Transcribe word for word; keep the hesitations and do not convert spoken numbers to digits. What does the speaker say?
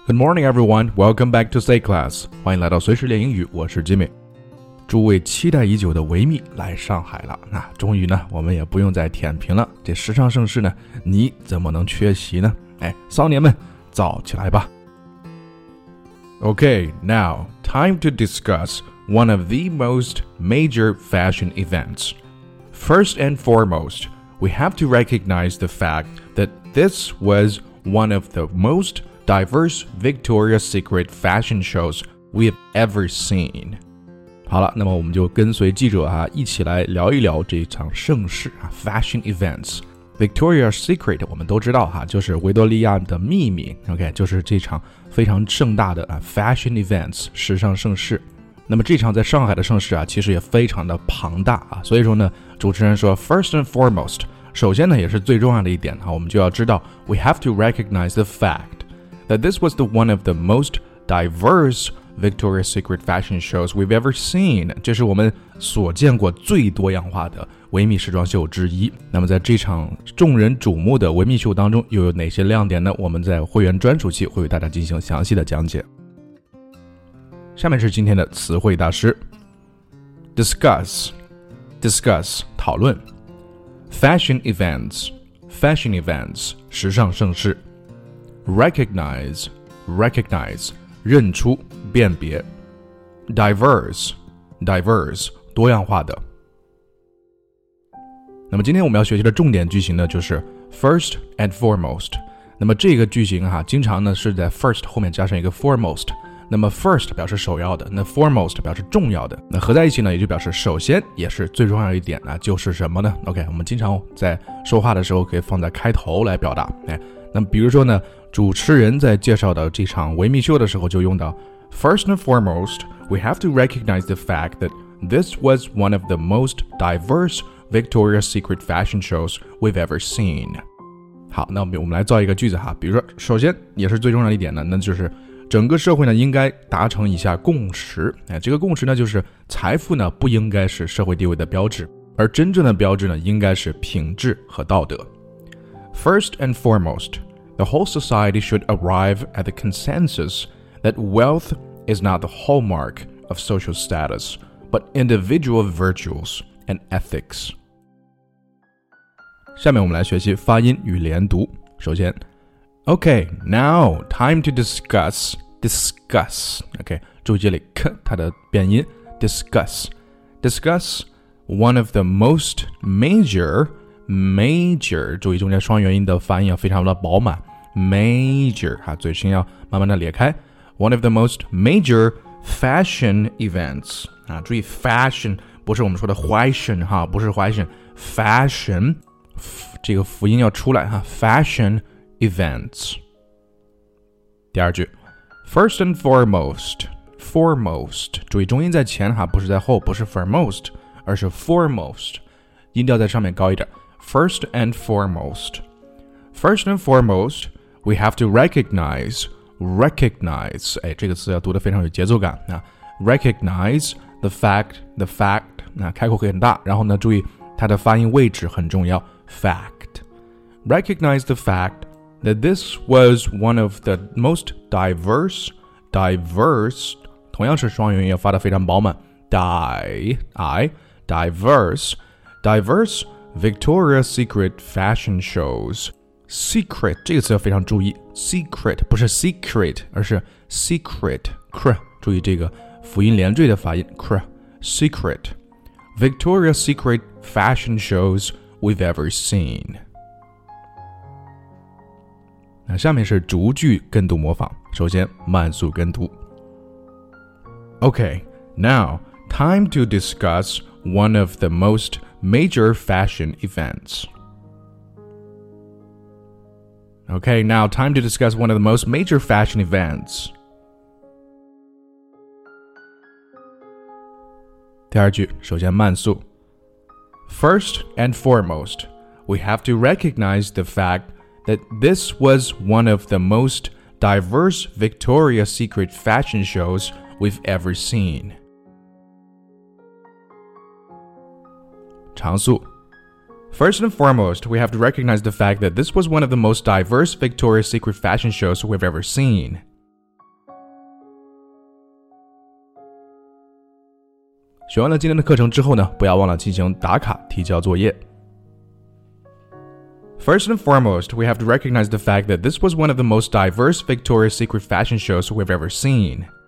Good morning, everyone. Welcome back to Say Class. 欢迎来到随时练英语，我是 Jimmy。诸位期待已久的维密来上海了，那终于呢，我们也不用再舔屏了。这时尚盛世呢，你怎么能缺席呢？哎，骚年们，燥起来吧。Okay, now time to discuss one of the most major fashion events. First and foremost, we have to recognize the fact that this was one of the most diverse Victoria's Secret fashion shows we've ever seen. 好了，那么我们就跟随记者啊，一起来聊一聊这场盛事啊 ，Fashion Events。Victoria's Secret 我们都知道哈，就是维多利亚的秘密 ，OK， 就是这场非常盛大的啊 Fashion Events 时尚盛事。那么这场在上海的盛事啊，其实也非常的庞大啊，所以说呢，主持人说 First and foremost， 首先呢也是最重要的一点哈，我们就要知道 We have to recognize the fact.That this was the one of the most diverse Victoria's Secret fashion shows we've ever seen. 这是我们所见过最多样化的维密时装秀之一。那么在这场众人瞩目的维密秀当中，又有哪些亮点呢？我们在会员专属期会为大家进行详细的讲解。下面是今天的词汇大师 Discuss Discuss 讨论 Fashion Events Fashion Events 时尚盛事Recognize, recognize, 认出、辨别 Diverse, diverse, 多样化的。那么今天我们要学习的重点句型呢，就是 first and foremost。那么这个句型哈，经常呢是在 first 后面加上一个 foremost。那么 first 表示首要的，那 foremost 表示重要的。那合在一起呢，也就表示首先也是最重要的一点呢，就是什么呢 ？OK， 我们经常在说话的时候可以放在开头来表达。哎，那么比如说呢，主持人在介绍到这场维密秀的时候就用到 First and foremost, we have to recognize the fact that this was one of the most diverse Victoria's Secret fashion shows we've ever seen. 好，那我们我们来造一个句子哈，比如说，首先也是最重要的一点呢，那就是整个社会呢应该达成以下共识。哎，这个共识呢就是财富呢不应该是社会地位的标志，而真正的标志呢应该是品质和道德。First and foremost,The whole society should arrive at the consensus that wealth is not the hallmark of social status, but individual virtues and ethics. 下面我们来学习发音与连读。首先 Okay, now time to discuss, discuss. Okay, 注意这里 k 它的变音 discuss. Discuss one of the most major major 注意中间双元音的发音要非常的饱满 major 哈，嘴唇要慢慢的裂开 one of the most major fashion events 啊，注意 fashion 不是我们说的 fashion 哈，不是 fashion fashion 这个辅音要出来哈 fashion events 第二句 first and foremost foremost 注意中音在前哈，不是在后，不是 foremost 而是 foremost 音调在上面高一点First and foremost. First and foremost, we have to recognize, recognize, 哎，这个词要读得非常有节奏感啊 recognize the fact, the fact, 那开口可以很大，然后呢，注意它的发音位置很重要 fact. Recognize the fact that this was one of the most diverse, diverse, 同样是双元音要发得非常饱满 die, I, diverse, diverse Victoria's Secret fashion shows. Secret 这个词要非常注意 Secret 不是 secret 而是 secret cr 注意这个辅音连缀的发音 cr Secret Victoria's Secret fashion shows we've ever seen. 那下面是逐句跟读模仿，首先慢速跟读 Okay, now time to discuss one of the most major fashion events. Okay, now time to discuss one of the most major fashion events. 第二句，首先慢速。First and foremost, we have to recognize the fact that this was one of the most diverse Victoria's Secret fashion shows we've ever seen. 长速 First and foremost, we have to recognize the fact that this was one of the most diverse Victoria's Secret fashion shows we've ever seen. 长速 First and foremost, we have to recognize the fact that this was one of the most diverse Victoria's Secret fashion shows we've ever seen. 长速 First and foremost, we have to recognize the fact that this was one of the most diverse Victoria's Secret fashion shows we've ever seen. 学完了今天的课程之后呢，不要忘了进行打卡提交作业。First and foremost, we have to recognize the fact that this was one of the most diverse Victoria's Secret fashion shows we've ever seen.